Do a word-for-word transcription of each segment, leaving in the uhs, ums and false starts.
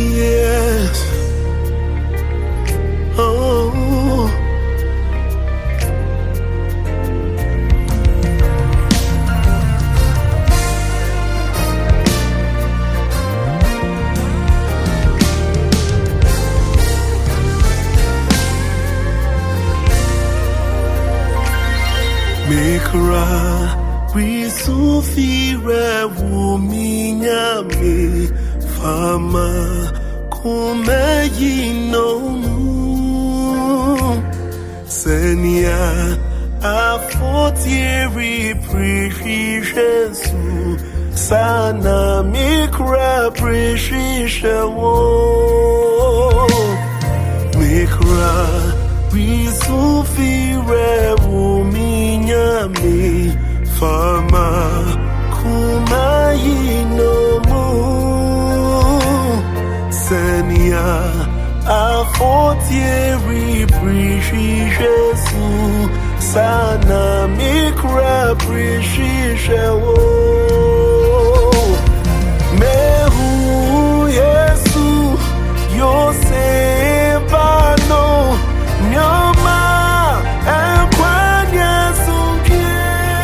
Yes. Oh. Mikra Risufira Wuminyami Fama Kumeyino Senya Afotieri Prishishesu Sana Mikra Prishishewo Mikra Risufira Wuminyami Fama Kumayino Senya Afotieri Prishishesu Sana Mikra Prishishewo Mehu Yesu Yosebano Nyoma Ekwanya Sunkie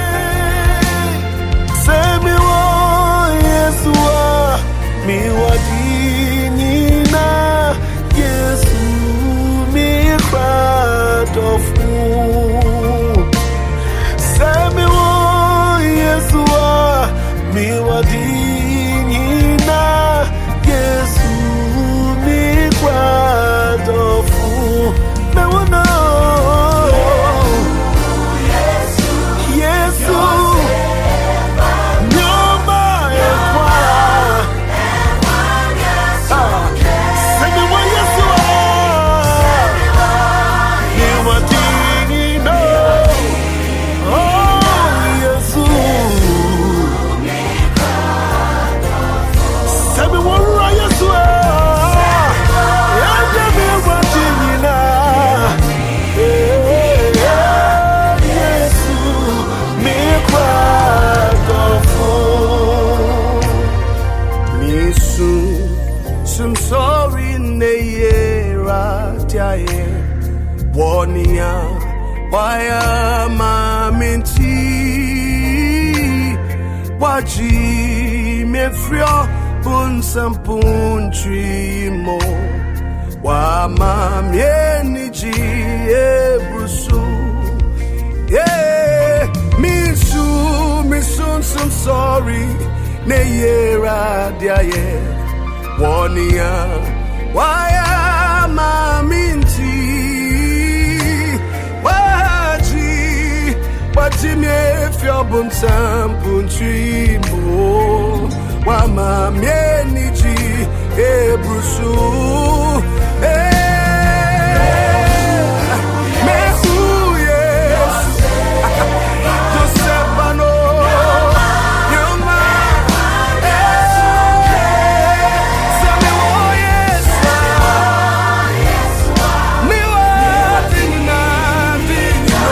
Semiwo Yesua Miwadinina Yesu Mikratofu Semiwo Yesua Miwadinina Yesu Mikratofu Now no Yesu Yesu Nyoma Ekwa Semi wa Yesu Ni watini no Oh Yesu Semi wa Yesu Yande mi watini na Yesu mi kwatofu Nisu Sum sorry neye ratiaye Wonia Waya maminti Waji mefrio Unsampunchi mo Wa mamieni ji ebrusu Yeah Misu Misun sum sorry Neye ratiaye Wonia Waya maminti Waji Waji mefio bunsampunchi mo Wama mieni ji ebrusu Mehu Yesu Josepano Yoma Samiwo Yesu Miwa Dinina Dinino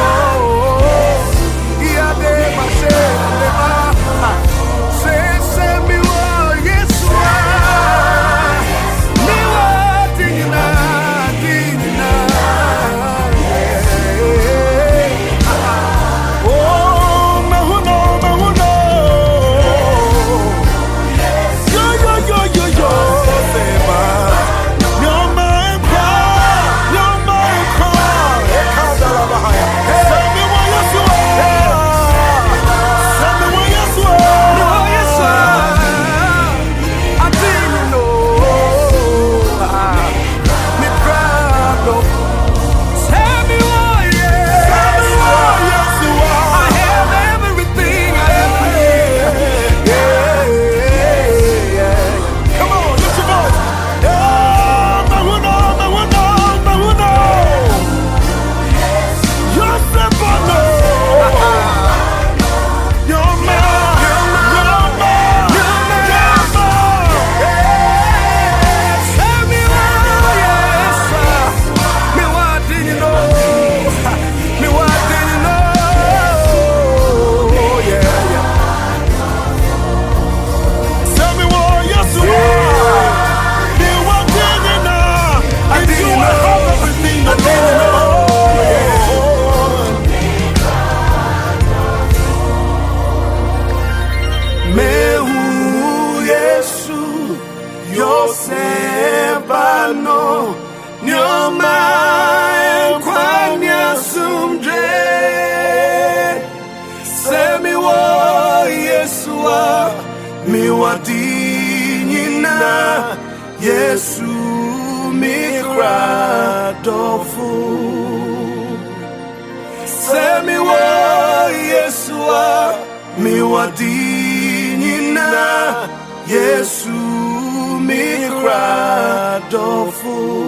Iade Mashe Lema Samiwo Yesu Miwa Dinina wadinina Yesu mikra dofu Semi wo Yesua mi wadinina Yesu mikra dofu